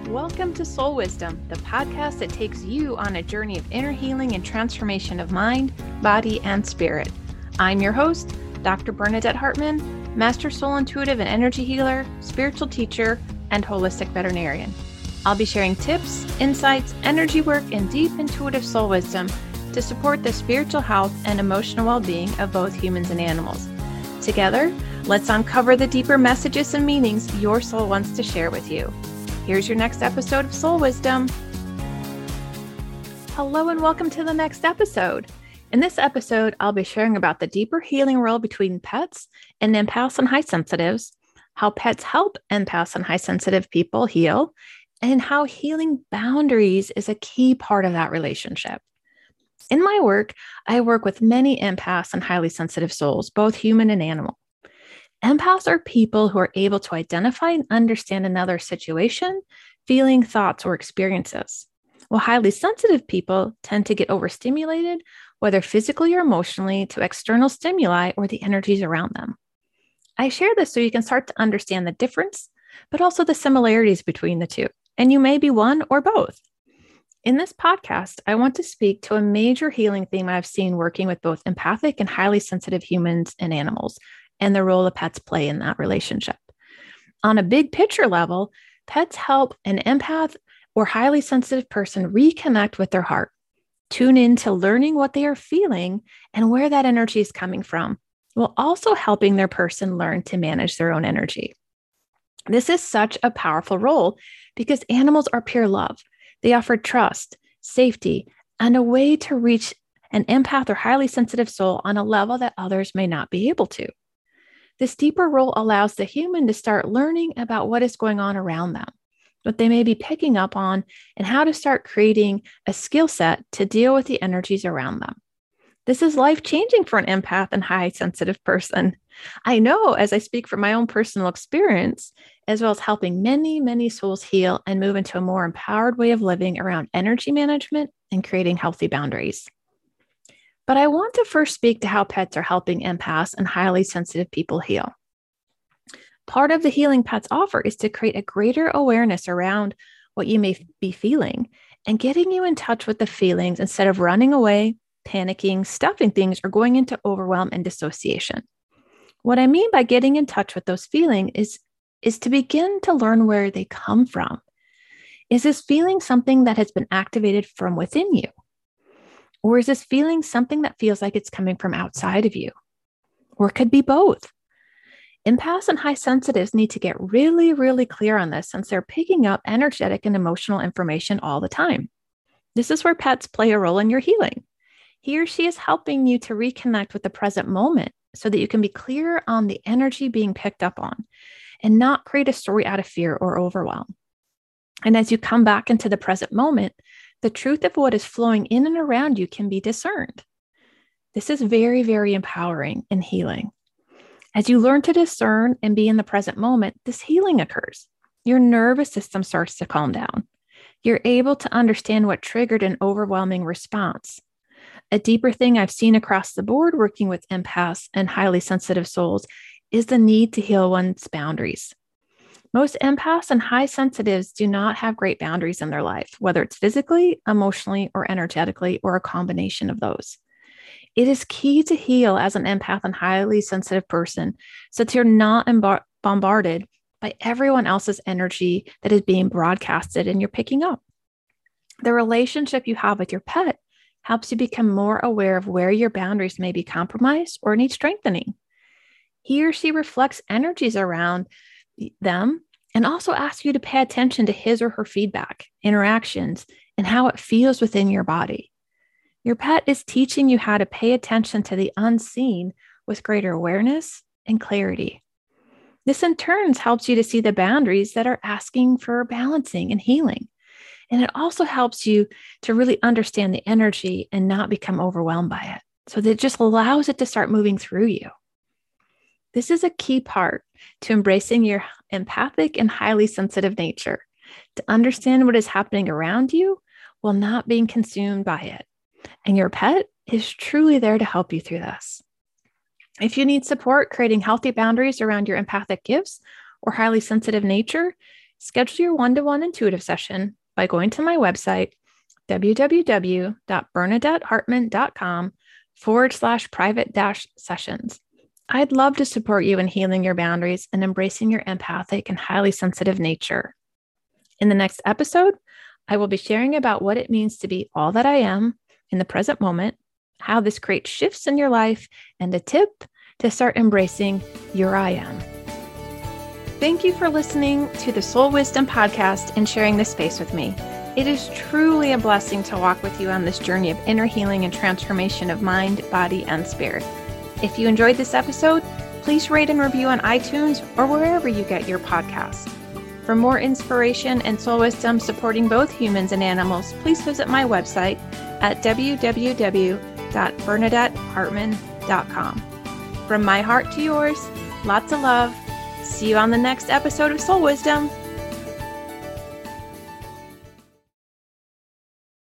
Welcome to Soul Wisdom, the podcast that takes you on a journey of inner healing and transformation of mind, body, and spirit. I'm your host, Dr. Bernadette Hartman, Master Soul Intuitive and Energy Healer, spiritual teacher, and holistic veterinarian. I'll be sharing tips, insights, energy work, and deep intuitive soul wisdom to support the spiritual health and emotional well-being of both humans and animals. Together, let's uncover the deeper messages and meanings your soul wants to share with you. Here's your next episode of Soul Wisdom. Hello and welcome to the next episode. In this episode, I'll be sharing about the deeper healing role between pets and empaths and high sensitives, how pets help empaths and high sensitive people heal, and how healing boundaries is a key part of that relationship. In my work, I work with many empaths and highly sensitive souls, both human and animal. Empaths are people who are able to identify and understand another situation, feeling, thoughts, or experiences, while highly sensitive people tend to get overstimulated, whether physically or emotionally, to external stimuli or the energies around them. I share this so you can start to understand the difference, but also the similarities between the two, and you may be one or both. In this podcast, I want to speak to a major healing theme I've seen working with both empathic and highly sensitive humans and animals, and the role that pets play in that relationship. On a big picture level, pets help an empath or highly sensitive person reconnect with their heart, tune into learning what they are feeling and where that energy is coming from, while also helping their person learn to manage their own energy. This is such a powerful role because animals are pure love. They offer trust, safety, and a way to reach an empath or highly sensitive soul on a level that others may not be able to. This deeper role allows the human to start learning about what is going on around them, what they may be picking up on, and how to start creating a skill set to deal with the energies around them. This is life-changing for an empath and high sensitive person. I know as I speak from my own personal experience, as well as helping many, many souls heal and move into a more empowered way of living around energy management and creating healthy boundaries. But I want to first speak to how pets are helping empaths and highly sensitive people heal. Part of the healing pets offer is to create a greater awareness around what you may be feeling and getting you in touch with the feelings instead of running away, panicking, stuffing things, or going into overwhelm and dissociation. What I mean by getting in touch with those feelings is to begin to learn where they come from. Is this feeling something that has been activated from within you? Or is this feeling something that feels like it's coming from outside of you? Or it could be both. Empaths and high sensitives need to get really, really clear on this since they're picking up energetic and emotional information all the time. This is where pets play a role in your healing. He or she is helping you to reconnect with the present moment so that you can be clear on the energy being picked up on and not create a story out of fear or overwhelm. And as you come back into the present moment, the truth of what is flowing in and around you can be discerned. This is very, very empowering and healing. As you learn to discern and be in the present moment, this healing occurs. Your nervous system starts to calm down. You're able to understand what triggered an overwhelming response. A deeper thing I've seen across the board working with empaths and highly sensitive souls is the need to heal one's boundaries. Most empaths and high sensitives do not have great boundaries in their life, whether it's physically, emotionally, or energetically, or a combination of those. It is key to heal as an empath and highly sensitive person so that you're not bombarded by everyone else's energy that is being broadcasted and you're picking up. The relationship you have with your pet helps you become more aware of where your boundaries may be compromised or need strengthening. He or she reflects energies around them and also asks you to pay attention to his or her feedback, interactions, and how it feels within your body. Your pet is teaching you how to pay attention to the unseen with greater awareness and clarity. This in turn helps you to see the boundaries that are asking for balancing and healing. And it also helps you to really understand the energy and not become overwhelmed by it. So that it just allows it to start moving through you. This is a key part to embracing your empathic and highly sensitive nature, to understand what is happening around you while not being consumed by it. And your pet is truly there to help you through this. If you need support creating healthy boundaries around your empathic gifts or highly sensitive nature, Schedule your one-to-one intuitive session by going to my website, www.bernadettehartman.com/private-sessions. I'd love to support you in healing your boundaries and embracing your empathic and highly sensitive nature. In the next episode, I will be sharing about what it means to be all that I am in the present moment, how this creates shifts in your life, and a tip to start embracing your I am. Thank you for listening to the Soul Wisdom Podcast and sharing this space with me. It is truly a blessing to walk with you on this journey of inner healing and transformation of mind, body, and spirit. If you enjoyed this episode, please rate and review on iTunes or wherever you get your podcasts. For more inspiration and soul wisdom supporting both humans and animals, please visit my website at www.bernadettehartman.com. From my heart to yours, lots of love. See you on the next episode of Soul Wisdom.